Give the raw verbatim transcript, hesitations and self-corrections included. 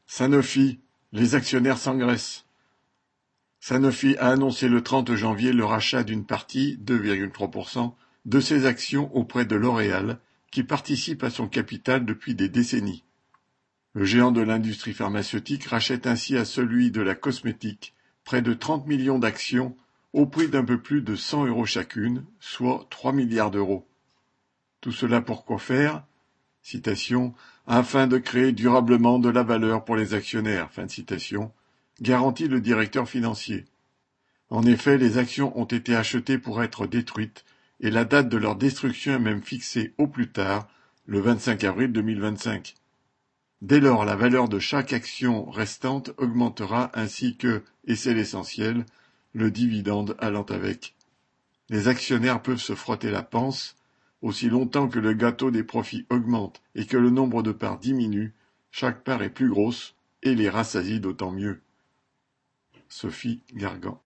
Sanofi, les actionnaires s'engraissent. Sanofi a annoncé le trente janvier le rachat d'une partie, deux virgule trois pour cent, de ses actions auprès de L'Oréal, qui participe à son capital depuis des décennies. Le géant de l'industrie pharmaceutique rachète ainsi à celui de la cosmétique près de trente millions d'actions au prix d'un peu plus de cent euros chacune, soit trois milliards d'euros. Tout cela pour quoi faire? Citation, afin de créer durablement de la valeur pour les actionnaires, fin de citation, garantit le directeur financier. En effet, les actions ont été achetées pour être détruites et la date de leur destruction est même fixée au plus tard, le vingt-cinq avril deux mille vingt-cinq. Dès lors, la valeur de chaque action restante augmentera ainsi que, et c'est l'essentiel, le dividende allant avec. Les actionnaires peuvent se frotter la panse. Aussi longtemps que le gâteau des profits augmente et que le nombre de parts diminue, chaque part est plus grosse et les rassasie d'autant mieux. Sophie Gargan.